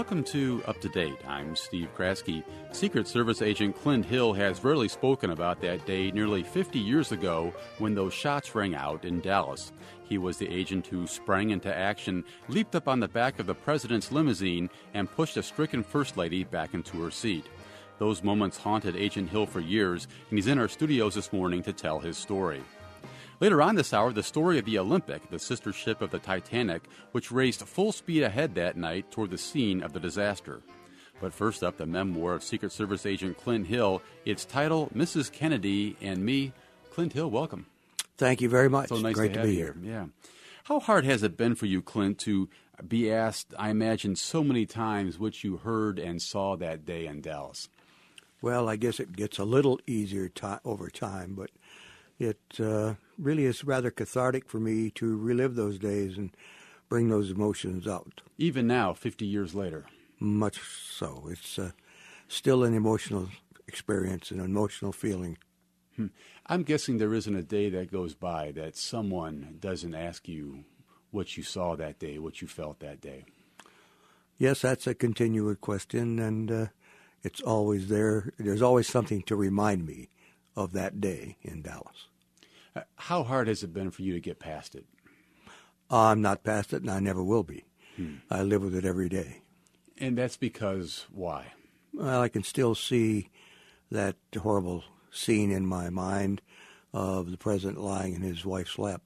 Welcome to Up to Date. I'm Steve Kraske. Secret Service agent Clint Hill has rarely spoken about that day nearly 50 years ago when those shots rang out in Dallas. He was the agent who sprang into action, leaped up on the back of the president's limousine, and pushed a stricken First Lady back into her seat. Those moments haunted Agent Hill for years, and he's in our studios this morning to tell his story. Later on this hour, the story of the Olympic, the sister ship of the Titanic, which raced full speed ahead that night toward the scene of the disaster. But first up, the memoir of Secret Service agent Clint Hill. Its title, Mrs. Kennedy and Me. Clint Hill, welcome. Thank you very much. So nice Great to be have here. You. Yeah. How hard has it been for you, Clint, to be asked, I imagine, so many times what you heard and saw that day in Dallas? Well, I guess it gets a little easier over time, but it really is rather cathartic for me to relive those days and bring those emotions out. Even now, 50 years later? Much so. It's still an emotional experience, an emotional feeling. I'm guessing there isn't a day that goes by that someone doesn't ask you what you saw that day, what you felt that day. Yes, that's a continual question, and it's always there. There's always something to remind me of that day in Dallas. How hard has it been for you to get past it? I'm not past it, and I never will be. I live with it every day. And that's because why? Well, I can still see that horrible scene in my mind of the president lying in his wife's lap,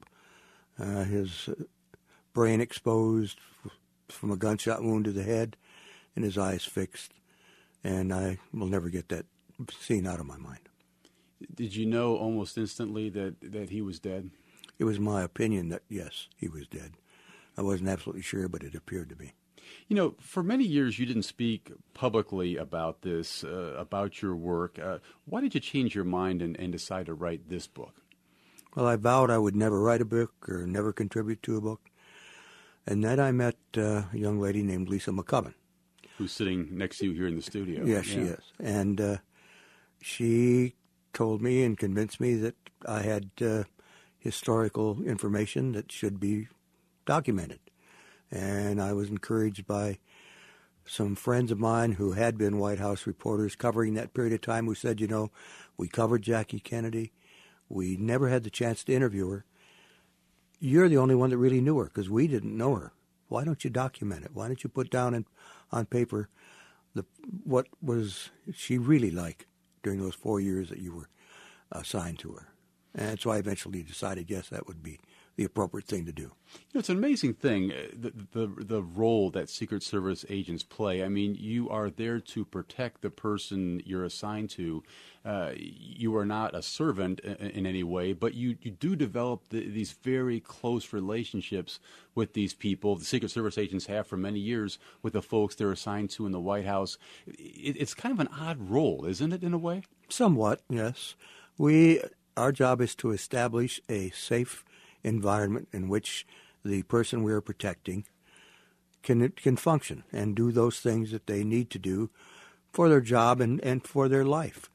his brain exposed from a gunshot wound to the head, and his eyes fixed. And I will never get that scene out of my mind. Did you know almost instantly that he was dead? It was my opinion that, yes, he was dead. I wasn't absolutely sure, but it appeared to be. You know, for many years you didn't speak publicly about this, about your work. Why did you change your mind and decide to write this book? Well, I vowed I would never write a book or never contribute to a book. And then I met a young lady named Lisa McCubbin. Who's sitting next to you here in the studio. Yes, she is. And she told me and convinced me that I had historical information that should be documented. And I was encouraged by some friends of mine who had been White House reporters covering that period of time who said, you know, we covered Jackie Kennedy. We never had the chance to interview her. You're the only one that really knew her because we didn't know her. Why don't you document it? Why don't you put down on paper what was she really like during those 4 years that you were assigned to her? And so I eventually decided, yes, that would be the appropriate thing to do. You know, it's an amazing thing, the role that Secret Service agents play. I mean, you are there to protect the person you're assigned to. You are not a servant in any way, but you do develop these very close relationships with these people. The Secret Service agents have for many years with the folks they're assigned to in the White House. It's kind of an odd role, isn't it, in a way? Somewhat, yes. Our job is to establish a safe environment in which the person we are protecting can function and do those things that they need to do for their job and for their life.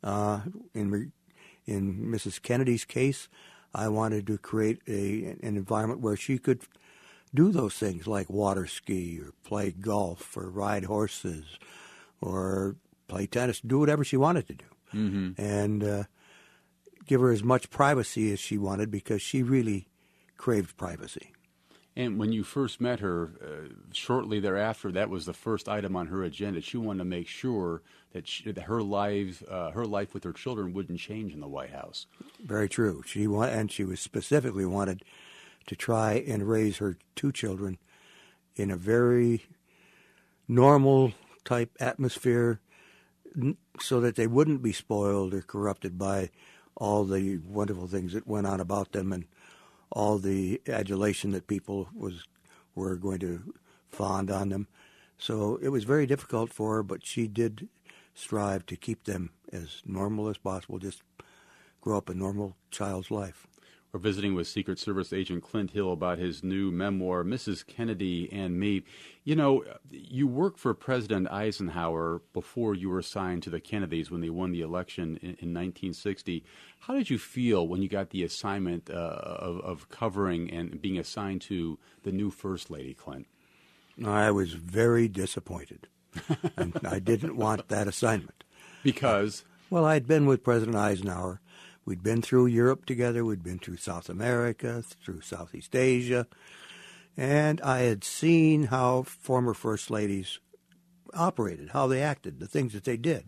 In Mrs. Kennedy's case, I wanted to create an environment where she could do those things like water ski or play golf or ride horses or play tennis, do whatever she wanted to do. Mm-hmm. And give her as much privacy as she wanted because she really craved privacy. And when you first met her, shortly thereafter, that was the first item on her agenda. She wanted to make sure that her life with her children wouldn't change in the White House. Very true. She was specifically wanted to try and raise her two children in a very normal type atmosphere so that they wouldn't be spoiled or corrupted by all the wonderful things that went on about them and all the adulation that people were going to fond on them. So it was very difficult for her, but she did strive to keep them as normal as possible, just grow up a normal child's life. We're visiting with Secret Service agent Clint Hill about his new memoir, Mrs. Kennedy and Me. You know, you worked for President Eisenhower before you were assigned to the Kennedys when they won the election in 1960. How did you feel when you got the assignment of covering and being assigned to the new First Lady, Clint? I was very disappointed, and I didn't want that assignment. Because? Well, I'd been with President Eisenhower. We'd been through Europe together. We'd been through South America, through Southeast Asia. And I had seen how former First Ladies operated, how they acted, the things that they did.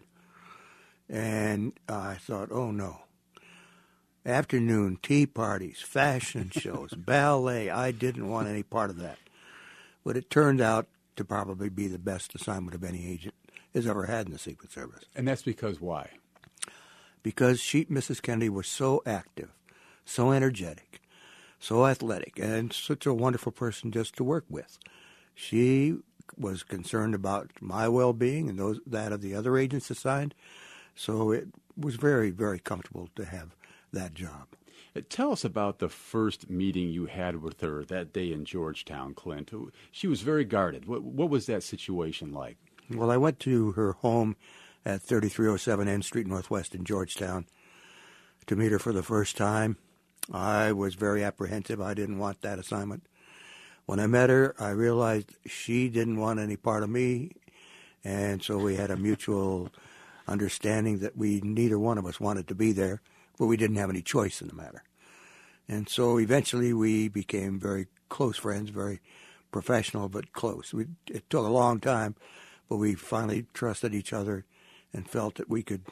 And I thought, oh, no. Afternoon tea parties, fashion shows, ballet. I didn't want any part of that. But it turned out to probably be the best assignment of any agent has ever had in the Secret Service. And that's because why? Because Mrs. Kennedy was so active, so energetic, so athletic, and such a wonderful person just to work with. She was concerned about my well-being and that of the other agents assigned, so it was very, very comfortable to have that job. Tell us about the first meeting you had with her that day in Georgetown, Clint. She was very guarded. What was that situation like? Well, I went to her home at 3307 N Street Northwest in Georgetown to meet her for the first time. I was very apprehensive. I didn't want that assignment. When I met her, I realized she didn't want any part of me, and so we had a mutual understanding that neither one of us wanted to be there, but we didn't have any choice in the matter. And so eventually we became very close friends, very professional but close. It took a long time, but we finally trusted each other and felt that we could,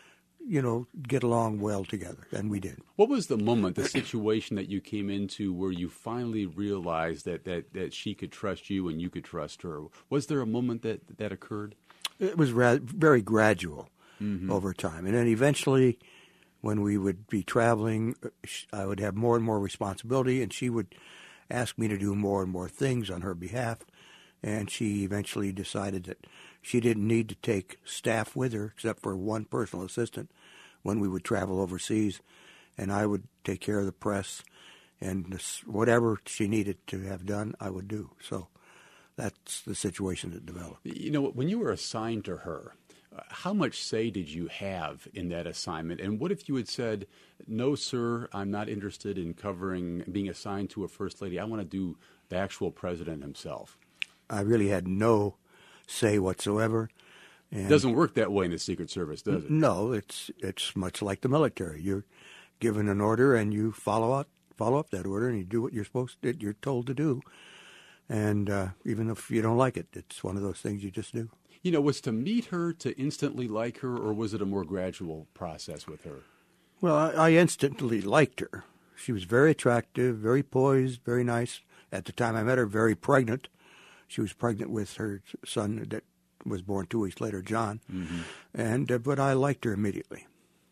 get along well together, and we did. What was the moment, the situation that you came into where you finally realized that she could trust you and you could trust her? Was there a moment that occurred? It was very gradual over time. And then eventually, when we would be traveling, I would have more and more responsibility, and she would ask me to do more and more things on her behalf. And she eventually decided that she didn't need to take staff with her except for one personal assistant when we would travel overseas, and I would take care of the press, and whatever she needed to have done, I would do. So that's the situation that developed. When you were assigned to her, how much say did you have in that assignment? And what if you had said, no, sir, I'm not interested in being assigned to a First Lady. I want to do the actual president himself. I really had no say whatsoever. It doesn't work that way in the Secret Service, does it? No, it's much like the military. You're given an order and you follow up that order, and you do what you're told to do. And even if you don't like it, it's one of those things you just do. Was to meet her to instantly like her, or was it a more gradual process with her? Well, I instantly liked her. She was very attractive, very poised, very nice. At the time I met her, very pregnant. She was pregnant with her son that was born 2 weeks later, John. Mm-hmm. But I liked her immediately.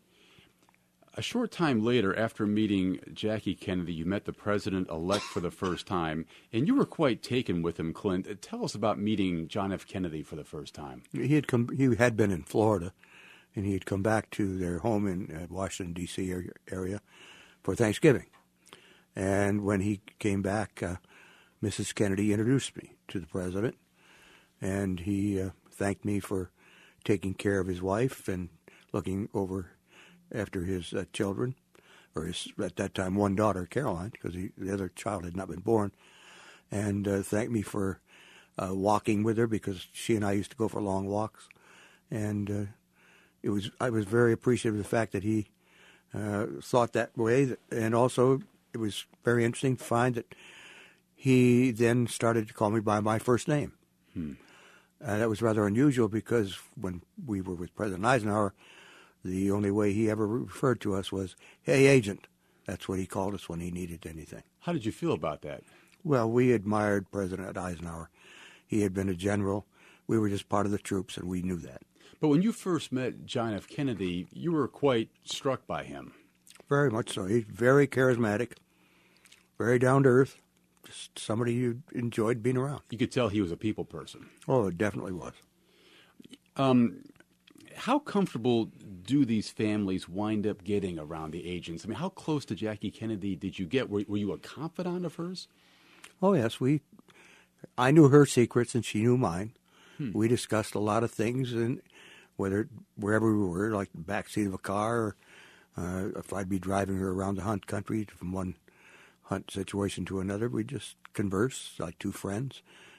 A short time later, after meeting Jackie Kennedy, you met the president-elect for the first time, and you were quite taken with him, Clint. Tell us about meeting John F. Kennedy for the first time. He had been in Florida, and he had come back to their home in Washington, D.C. area for Thanksgiving. And when he came back, Mrs. Kennedy introduced me to the president, and he thanked me for taking care of his wife and looking over after his children, or at that time, one daughter, Caroline, because the other child had not been born, and thanked me for walking with her, because she and I used to go for long walks. And I was very appreciative of the fact that he thought that way, and also it was very interesting to find that he then started to call me by my first name. That was rather unusual, because when we were with President Eisenhower, the only way he ever referred to us was, "Hey, agent." That's what he called us when he needed anything. How did you feel about that? Well, we admired President Eisenhower. He had been a general. We were just part of the troops, and we knew that. But when you first met John F. Kennedy, you were quite struck by him. Very much so. He's very charismatic, very down-to-earth, just somebody you enjoyed being around. You could tell he was a people person. Oh, it definitely was. How comfortable do these families wind up getting around the agents? I mean, how close to Jackie Kennedy did you get? Were you a confidant of hers? Oh, yes. I knew her secrets, and she knew mine. We discussed a lot of things, and wherever we were, like the backseat of a car, or if I'd be driving her around the hunt country from one hunt situation to another, we'd just converse like two friends,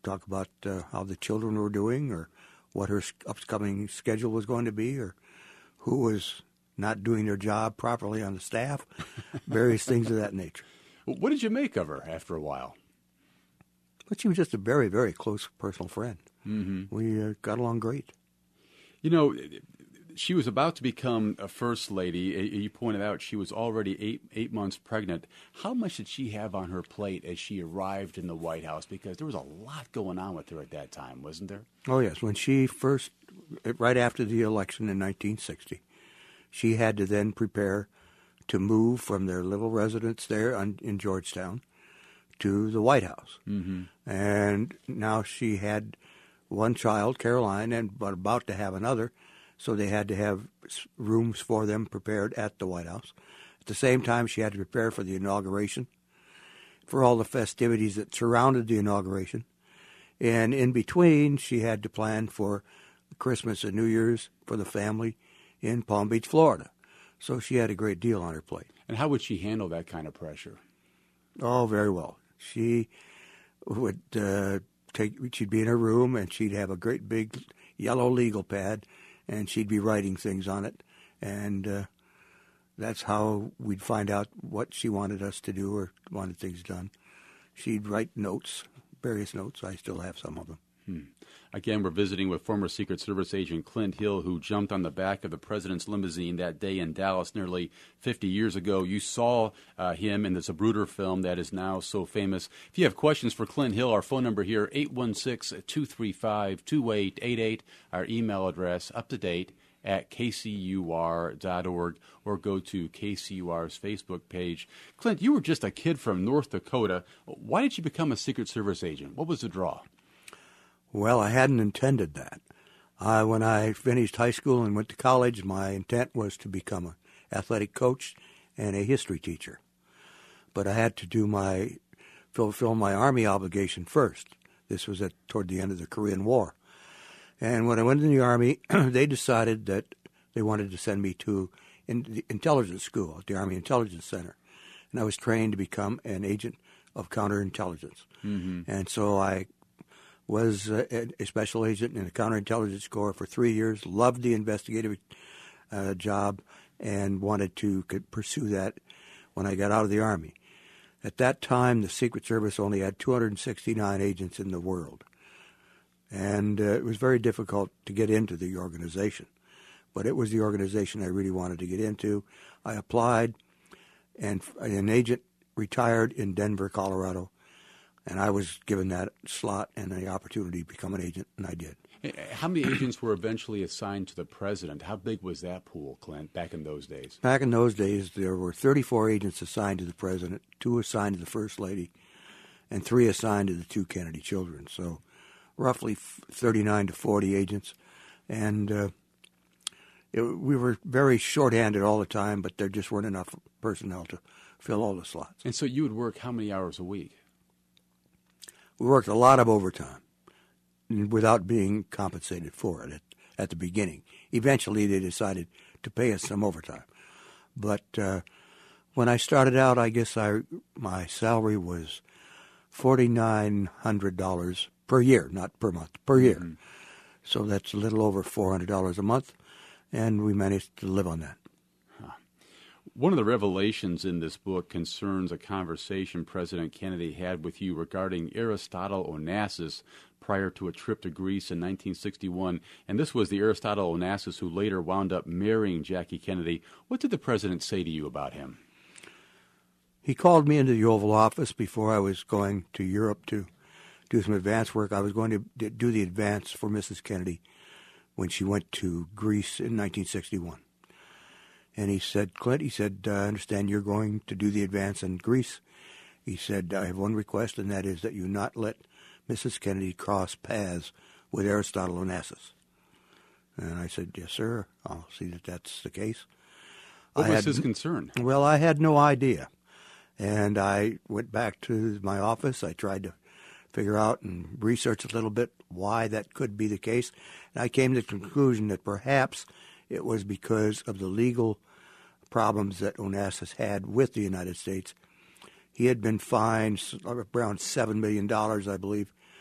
talk about how the children were doing, or what her upcoming schedule was going to be, or who was not doing their job properly on the staff, various things of that nature. What did you make of her after a while? But she was just a very, very close personal friend. Mm-hmm. We got along great. You know, she was about to become a first lady. You pointed out she was already eight months pregnant. How much did she have on her plate as she arrived in the White House? Because there was a lot going on with her at that time, wasn't there? Oh, yes. When she first, right after the election in 1960, she had to then prepare to move from their little residence there in Georgetown to the White House. Mm-hmm. And now she had one child, Caroline, and about to have another, so they had to have rooms for them prepared at the White House. At the same time, she had to prepare for the inauguration, for all the festivities that surrounded the inauguration. And in between, she had to plan for Christmas and New Year's for the family in Palm Beach, Florida. So she had a great deal on her plate. And how would she handle that kind of pressure? Oh, very well. She would she'd be in her room, and she'd have a great big yellow legal pad, and she'd be writing things on it. And that's how we'd find out what she wanted us to do or wanted things done. She'd write notes, various notes. I still have some of them. Again, we're visiting with former Secret Service agent Clint Hill, who jumped on the back of the president's limousine that day in Dallas nearly 50 years ago. You saw him in the Zapruder film that is now so famous. If you have questions for Clint Hill, our phone number here, 816-235-2888. Our email address, up-to-date, at kcur.org, or go to KCUR's Facebook page. Clint, you were just a kid from North Dakota. Why did you become a Secret Service agent? What was the draw? Well, I hadn't intended that. When I finished high school and went to college, my intent was to become an athletic coach and a history teacher. But I had to fulfill my Army obligation first. This was toward the end of the Korean War. And when I went in the Army, they decided that they wanted to send me to the intelligence school at the Army Intelligence Center. And I was trained to become an agent of counterintelligence. Mm-hmm. And so I was a special agent in the counterintelligence corps for 3 years, loved the investigative job, and wanted to pursue that when I got out of the Army. At that time, the Secret Service only had 269 agents in the world. And it was very difficult to get into the organization. But it was the organization I really wanted to get into. I applied, and an agent retired in Denver, Colorado, and I was given that slot and the opportunity to become an agent, and I did. How many agents were eventually assigned to the president? How big was that pool, Clint, back in those days? Back in those days, there were 34 agents assigned to the president, 2 assigned to the First Lady, and 3 assigned to the 2 Kennedy children. So roughly 39 to 40 agents. And we were very short-handed all the time, but there just weren't enough personnel to fill all the slots. And so you would work how many hours a week? We worked a lot of overtime without being compensated for it at the beginning. Eventually, they decided to pay us some overtime. But when I started out, I guess my salary was $4,900 per year, not per month, per year. Mm-hmm. So that's a little over $400 a month, and we managed to live on that. One of the revelations in this book concerns a conversation President Kennedy had with you regarding Aristotle Onassis prior to a trip to Greece in 1961. And this was the Aristotle Onassis who later wound up marrying Jackie Kennedy. What did the president say to you about him? He called me into the Oval Office before I was going to Europe to do some advance work. I was going to do the advance for Mrs. Kennedy when she went to Greece in 1961. And he said, Clint, I understand you're going to do the advance in Greece. He said, I have one request, and that is that you not let Mrs. Kennedy cross paths with Aristotle Onassis. And I said, yes, sir. I'll see that that's the case. What was his concern? Well, I had no idea. And I went back to my office. I tried to figure out and research a little bit why that could be the case. And I came to the conclusion that perhaps it was because of the legal problems that Onassis had with the United States. He had been fined around $7 million, I believe,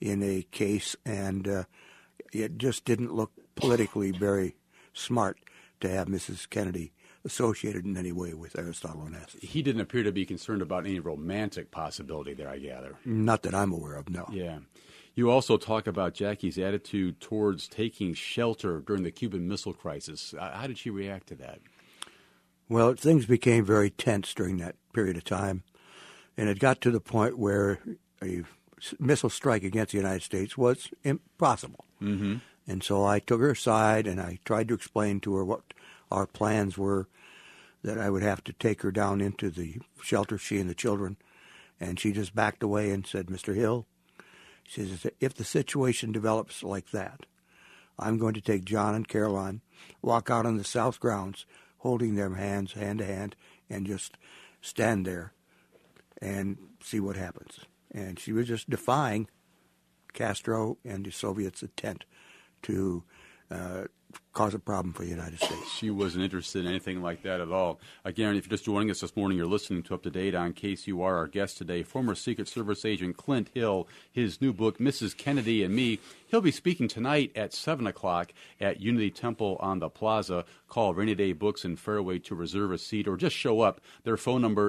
in a case, and it just didn't look politically very smart to have Mrs. Kennedy associated in any way with Aristotle Onassis. He didn't appear to be concerned about any romantic possibility there, I gather. Not that I'm aware of, no. Yeah. You also talk about Jackie's attitude towards taking shelter during the Cuban Missile Crisis. How did she react to that? Well, things became very tense during that period of time, and it got to the point where a missile strike against the United States was impossible. Mm-hmm. And so I took her aside, and I tried to explain to her what our plans were, that I would have to take her down into the shelter, she and the children. And she just backed away and said, Mr. Hill, she says, if the situation develops like that, I'm going to take John and Caroline, walk out on the south grounds, holding their hands hand to hand, and just stand there and see what happens. And she was just defying Castro and the Soviets' intent to cause a problem for the United States. She wasn't interested in anything like that at all. Again, if you're just joining us this morning, you're listening to Up to Date on KCUR. Our guest today, former Secret Service agent Clint Hill, his new book, Mrs. Kennedy and Me. He'll be speaking tonight at 7 o'clock at Unity Temple on the Plaza. Call Rainy Day Books in Fairway to reserve a seat or just show up. Their phone number,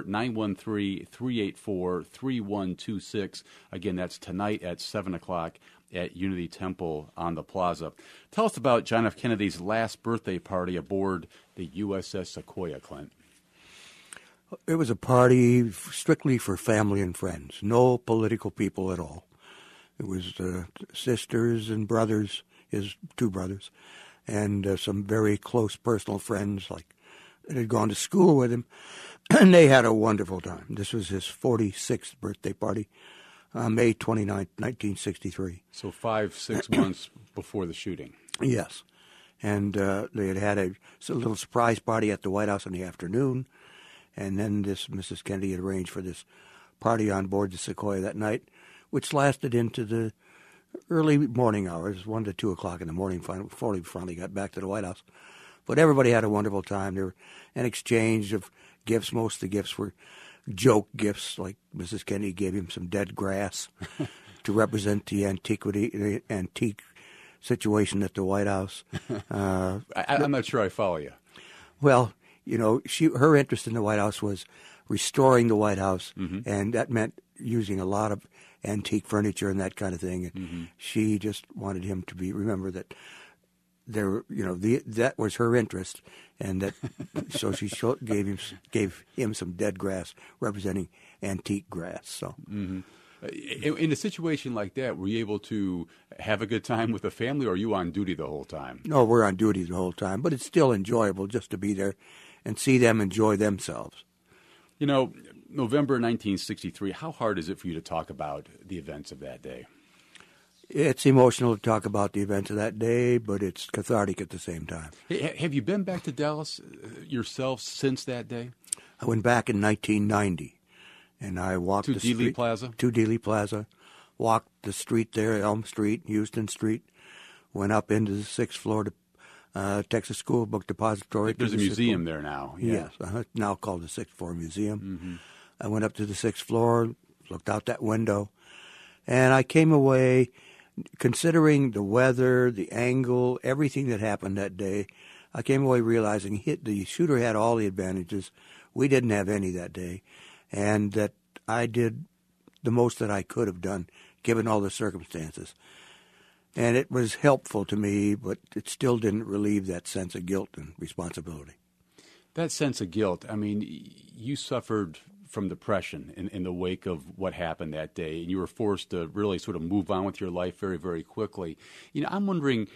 913-384-3126. Again, that's tonight at 7 o'clock at Unity Temple on the Plaza. Tell us about John F. Kennedy's last birthday party aboard the USS Sequoia, Clint. It was a party strictly for family and friends, no political people at all. It was sisters and brothers, his two brothers, and some very close personal friends like that had gone to school with him, and they had a wonderful time. This was his 46th birthday party. May 29, 1963. So 5-6 months before the shooting. Yes. And they had a little surprise party at the White House in the afternoon. And then this Mrs. Kennedy had arranged for this party on board the Sequoia that night, which lasted into the early morning hours, 1 to 2 o'clock in the morning, before we finally got back to the White House. But everybody had a wonderful time. There were an exchange of gifts. Most of the gifts were joke gifts, like Mrs. Kennedy gave him some dead grass to represent the antique situation at the White House. I'm not sure I follow you. Well, you know, her interest in the White House was restoring the White House, mm-hmm. and that meant using a lot of antique furniture and that kind of thing. And mm-hmm. she just wanted him to remember that that was her interest, and that so she gave him some dead grass representing antique grass. So, mm-hmm. In a situation like that, were you able to have a good time with the family, or are you on duty the whole time? No, we're on duty the whole time, but it's still enjoyable just to be there and see them enjoy themselves. You know, November 1963. How hard is it for you to talk about the events of that day? It's emotional to talk about the events of that day, but it's cathartic at the same time. Hey, have you been back to Dallas yourself since that day? I went back in 1990, and I walked to Dealey Plaza? To Dealey Plaza. Walked the street there, Elm Street, Houston Street. Went up into the 6th floor to Texas School Book Depository. There's a museum there now. Yeah. Yes, now called the 6th Floor Museum. Mm-hmm. I went up to the 6th floor, looked out that window, and I came away, considering the weather, the angle, everything that happened that day, I came away realizing the shooter had all the advantages. We didn't have any that day, and that I did the most that I could have done, given all the circumstances. And it was helpful to me, but it still didn't relieve that sense of guilt and responsibility. That sense of guilt, I mean, you suffered from depression in the wake of what happened that day, and you were forced to really sort of move on with your life very, very quickly. You know, I'm wondering,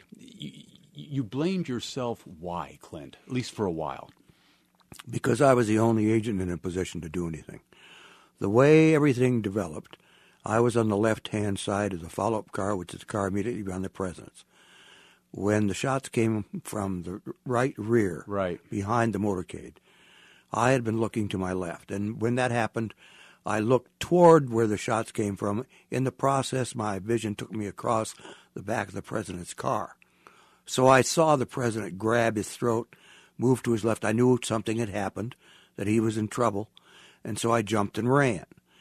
you blamed yourself. Why, Clint? At least for a while. Because I was the only agent in a position to do anything. The way everything developed, I was on the left-hand side of the follow-up car, which is the car immediately behind the president's. When the shots came from the right rear, behind the motorcade, I had been looking to my left, and when that happened, I looked toward where the shots came from. In the process, my vision took me across the back of the president's car. So I saw the president grab his throat, move to his left. I knew something had happened, that he was in trouble, and so I jumped and ran.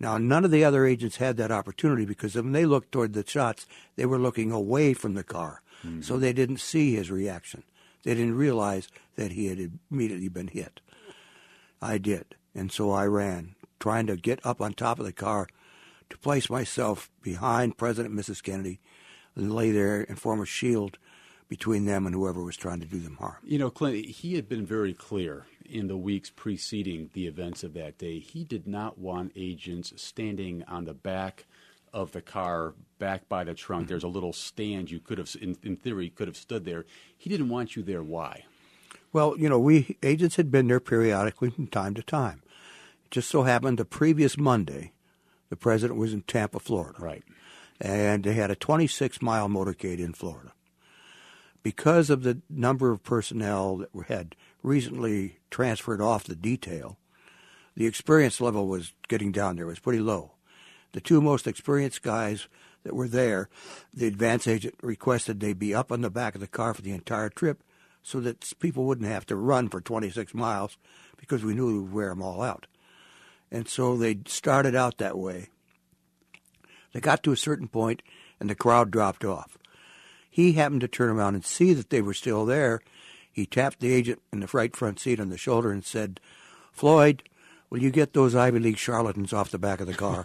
Now, none of the other agents had that opportunity because when they looked toward the shots, they were looking away from the car. Mm-hmm. So they didn't see his reaction. They didn't realize that he had immediately been hit. I did. And so I ran, trying to get up on top of the car to place myself behind President and Mrs. Kennedy and lay there and form a shield between them and whoever was trying to do them harm. You know, Clint, he had been very clear in the weeks preceding the events of that day. He did not want agents standing on the back of the car, back by the trunk. There's a little stand you could have, in theory, could have stood there. He didn't want you there. Why? Well, you know, we agents had been there periodically from time to time. It just so happened the previous Monday, the president was in Tampa, Florida. Right. And they had a 26-mile motorcade in Florida. Because of the number of personnel that had recently transferred off the detail, the experience level was getting down there. It was pretty low. The two most experienced guys that were there, the advance agent requested they be up on the back of the car for the entire trip so that people wouldn't have to run for 26 miles because we knew we would wear them all out. And so they started out that way. They got to a certain point, and the crowd dropped off. He happened to turn around and see that they were still there. He tapped the agent in the right front seat on the shoulder and said, "Floyd, will you get those Ivy League charlatans off the back of the car?"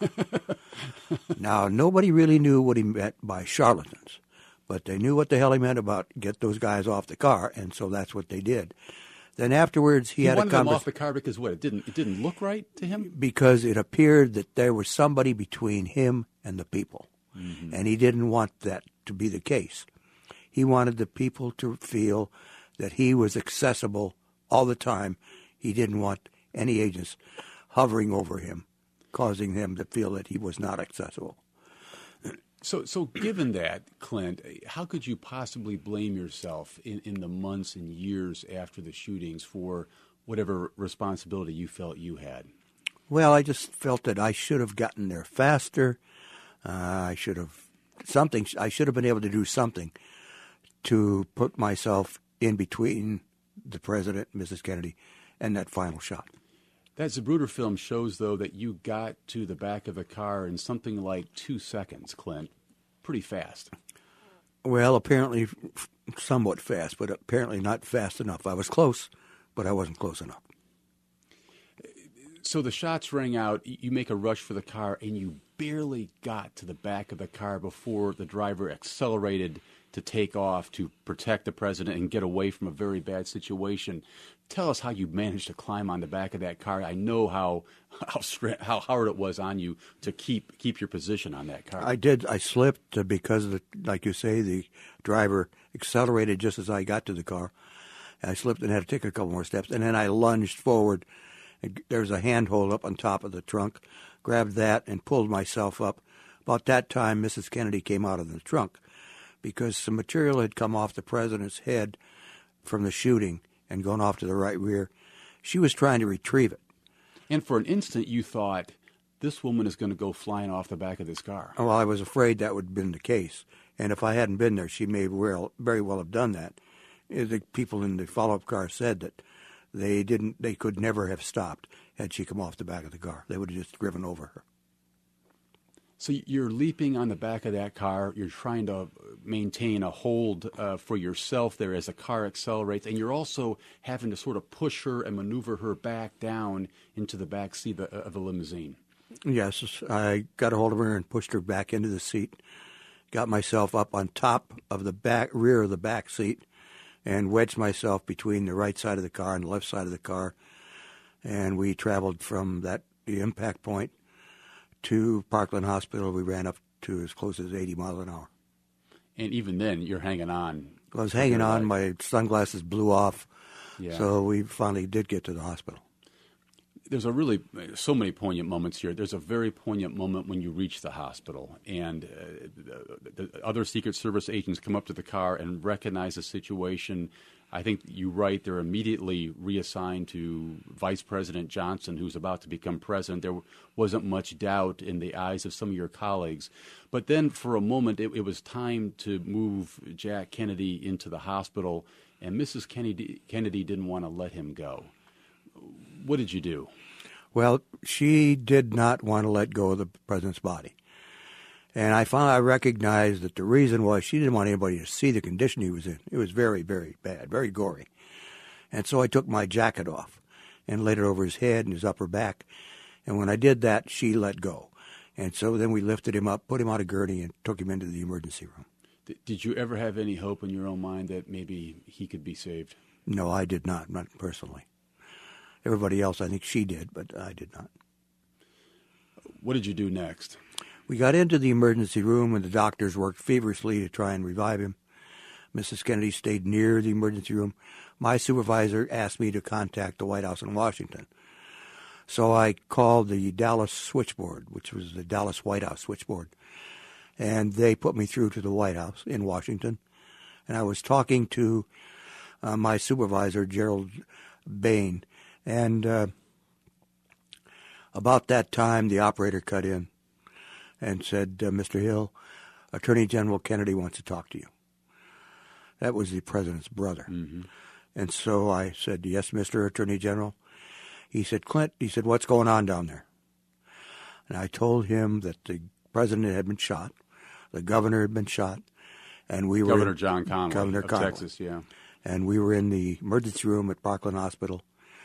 Now, nobody really knew what he meant by charlatans, but they knew what the hell he meant about get those guys off the car, and so that's what they did. Then afterwards, he had a wanted them off the car because what? It didn't look right to him? Because it appeared that there was somebody between him and the people, and he didn't want that to be the case. He wanted the people to feel that he was accessible all the time. He didn't want any agents hovering over him, causing him to feel that he was not accessible. So given that, Clint, how could you possibly blame yourself in the months and years after the shootings for whatever responsibility you felt you had? Well, I just felt that I should have gotten there faster. I should have been able to do something to put myself in between the president, Mrs. Kennedy, and that final shot. That Zapruder film shows, though, that you got to the back of the car in something like 2 seconds, Clint. Pretty fast. Well, apparently somewhat fast, but apparently not fast enough. I was close, but I wasn't close enough. So the shots rang out, you make a rush for the car, and you barely got to the back of the car before the driver accelerated to take off to protect the president and get away from a very bad situation. Tell us how you managed to climb on the back of that car. I know how hard it was on you to keep your position on that car. I did. I slipped because, like you say, the driver accelerated just as I got to the car. I slipped and had to take a couple more steps, and then I lunged forward. There's a handhold up on top of the trunk, grabbed that and pulled myself up. About that time, Mrs. Kennedy came out of the trunk because some material had come off the president's head from the shooting and gone off to the right rear. She was trying to retrieve it. And for an instant, you thought, this woman is going to go flying off the back of this car. Well, I was afraid that would have been the case. And if I hadn't been there, she may very well have done that. The people in the follow-up car said that they could never have stopped had she come off the back of the car. They would have just driven over her. So you're leaping on the back of that car. You're trying to maintain a hold for yourself there as the car accelerates, and you're also having to sort of push her and maneuver her back down into the back seat of the limousine. Yes, I got a hold of her and pushed her back into the seat, got myself up on top of the rear of the back seat, and wedged myself between the right side of the car and the left side of the car, and we traveled from the impact point to Parkland Hospital. We ran up to as close as 80 miles an hour. And even then, you're hanging on. I was hanging on. My sunglasses blew off. Yeah. So we finally did get to the hospital. There's so many poignant moments here. There's a very poignant moment when you reach the hospital, and the other Secret Service agents come up to the car and recognize the situation. I think you write they're immediately reassigned to Vice President Johnson, who's about to become president. There wasn't much doubt in the eyes of some of your colleagues. But then for a moment, it was time to move Jack Kennedy into the hospital, and Mrs. Kennedy didn't want to let him go. What did you do? Well, she did not want to let go of the president's body. And I recognized that the reason was she didn't want anybody to see the condition he was in. It was very, very bad, very gory. And so I took my jacket off and laid it over his head and his upper back. And when I did that, she let go. And so then we lifted him up, put him on a gurney, and took him into the emergency room. Did you ever have any hope in your own mind that maybe he could be saved? No, I did not personally. Everybody else, I think she did, but I did not. What did you do next? We got into the emergency room, and the doctors worked feverishly to try and revive him. Mrs. Kennedy stayed near the emergency room. My supervisor asked me to contact the White House in Washington. So I called the Dallas switchboard, which was the Dallas White House switchboard, and they put me through to the White House in Washington. And I was talking to my supervisor, Gerald Bain, and about that time the operator cut in and said, Mr. Hill, Attorney General Kennedy wants to talk to you. That was the president's brother. Mm-hmm. And so I said, yes, Mr. Attorney General. He said, Clint, what's going on down there? And I told him that the president had been shot, the governor had been shot, and we were... Governor John Connally Governor of Connally. Texas, yeah. And we were in the emergency room at Parkland Hospital.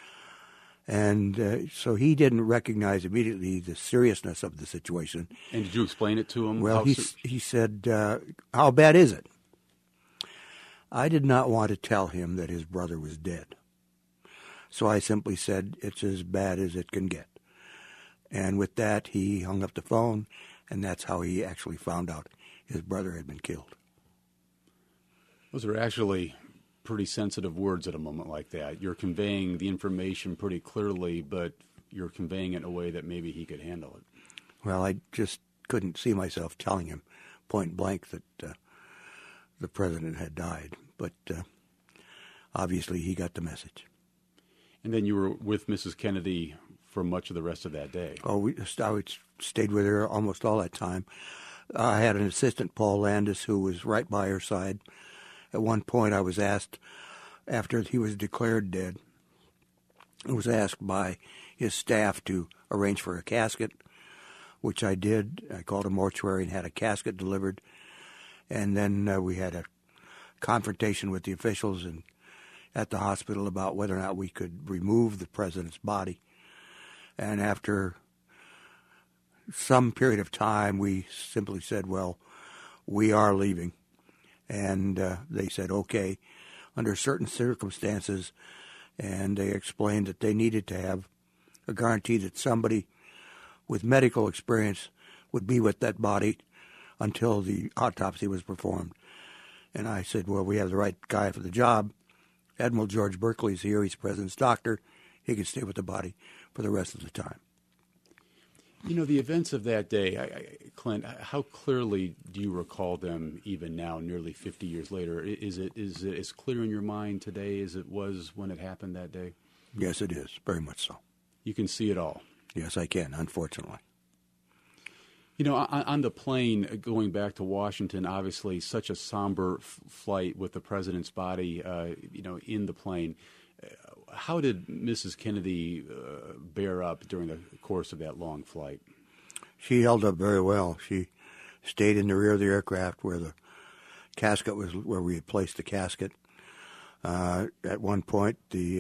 And so he didn't recognize immediately the seriousness of the situation. And did you explain it to him? Well, he said, how bad is it? I did not want to tell him that his brother was dead. So I simply said, it's as bad as it can get. And with that, he hung up the phone, and that's how he actually found out his brother had been killed. Those are actually pretty sensitive words at a moment like that. You're conveying the information pretty clearly, but you're conveying it in a way that maybe he could handle it. Well, I just couldn't see myself telling him point blank that the president had died. But obviously he got the message. And then you were with Mrs. Kennedy for much of the rest of that day. Oh, I stayed with her almost all that time. I had an assistant, Paul Landis, who was right by her side. At one point I was asked, after he was declared dead, I was asked by his staff to arrange for a casket, which I did. I called a mortuary and had a casket delivered. And then we had a confrontation with the officials at the hospital about whether or not we could remove the president's body. And after some period of time, we simply said, well, we are leaving. And they said, okay, under certain circumstances. And they explained that they needed to have a guarantee that somebody with medical experience would be with that body until the autopsy was performed. And I said, well, we have the right guy for the job. Admiral George Berkeley's here. He's the president's doctor. He can stay with the body for the rest of the time. You know, the events of that day, Clint, how clearly do you recall them even now, nearly 50 years later? Is it as clear in your mind today as it was when it happened that day? Yes, it is. Very much so. You can see it all. Yes, I can, unfortunately. You know, on the plane going back to Washington, obviously such a somber flight with the president's body, in the plane. How did Mrs. Kennedy bear up during the course of that long flight? She held up very well. She stayed in the rear of the aircraft where the casket was, where we had placed the casket. At one point,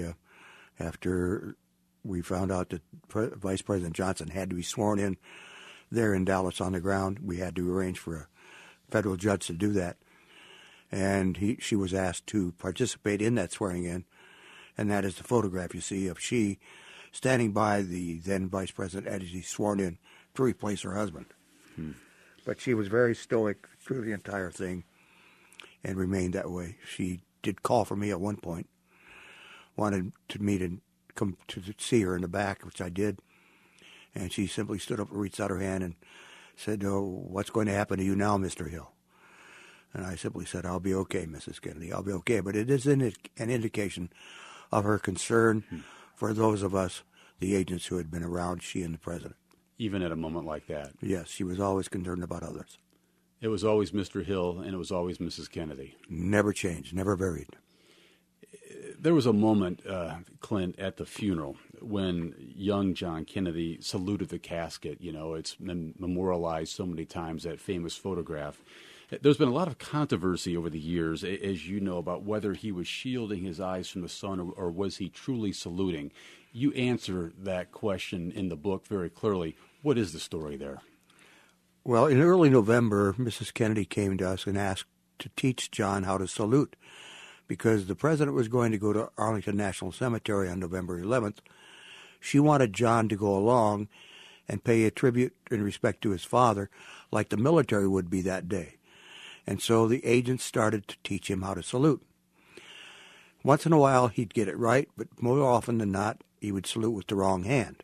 after we found out that Vice President Johnson had to be sworn in there in Dallas on the ground, we had to arrange for a federal judge to do that. And she was asked to participate in that swearing in. And that is the photograph you see of she standing by the then Vice President as he's sworn in to replace her husband. But she was very stoic through the entire thing and remained that way. She did call for me at one point, wanted me to come to see her in the back, which I did. And she simply stood up and reached out her hand and said, "Oh, what's going to happen to you now, Mr. Hill?" And I simply said, "I'll be okay, Mrs. Kennedy. I'll be okay." But it is an indication of her concern for those of us, the agents who had been around she and the president. Even at a moment like that? Yes, she was always concerned about others. It was always Mr. Hill, and it was always Mrs. Kennedy. Never changed, never varied. There was a moment, Clint, at the funeral when young John Kennedy saluted the casket. You know, it's been memorialized so many times, that famous photograph. There's been a lot of controversy over the years, as you know, about whether he was shielding his eyes from the sun or was he truly saluting. You answer that question in the book very clearly. What is the story there? Well, in early November, Mrs. Kennedy came to us and asked to teach John how to salute, because the president was going to go to Arlington National Cemetery on November 11th. She wanted John to go along and pay a tribute in respect to his father, like the military would be that day. And so the agents started to teach him how to salute. Once in a while, he'd get it right, but more often than not, he would salute with the wrong hand.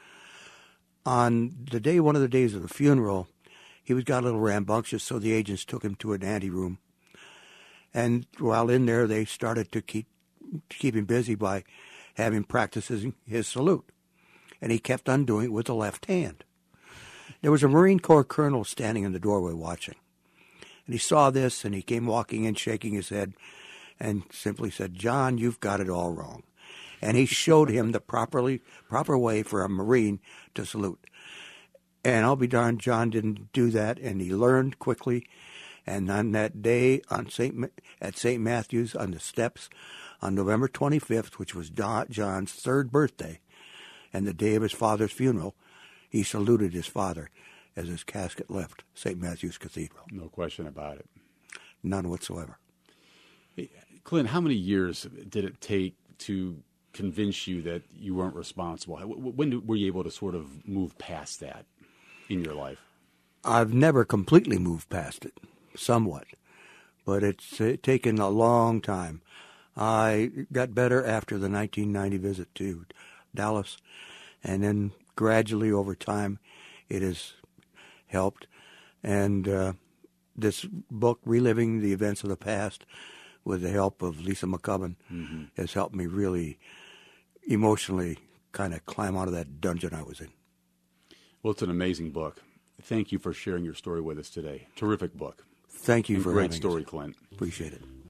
On the day, one of the days of the funeral, he got a little rambunctious, so the agents took him to an anteroom. And while in there, they started to keep him busy by having practicing his salute. And he kept on doing it with the left hand. There was a Marine Corps colonel standing in the doorway watching. And he saw this, and he came walking in, shaking his head, and simply said, "John, you've got it all wrong." And he showed him the proper way for a Marine to salute. And I'll be darned, John didn't do that, and he learned quickly. And on that day at St. Matthew's on the steps on November 25th, which was John's third birthday and the day of his father's funeral, he saluted his father as his casket left St. Matthew's Cathedral. No question about it. None whatsoever. Hey, Clint, how many years did it take to convince you that you weren't responsible? When were you able to sort of move past that in your life? I've never completely moved past it, somewhat, but it's taken a long time. I got better after the 1990 visit to Dallas, and then gradually over time it has helped. And this book, Reliving the Events of the Past, with the help of Lisa McCubbin, has helped me really emotionally kind of climb out of that dungeon I was in. Well, it's an amazing book. Thank you for sharing your story with us today. Terrific book. Thank you for having us. Great story, Clint. Appreciate it.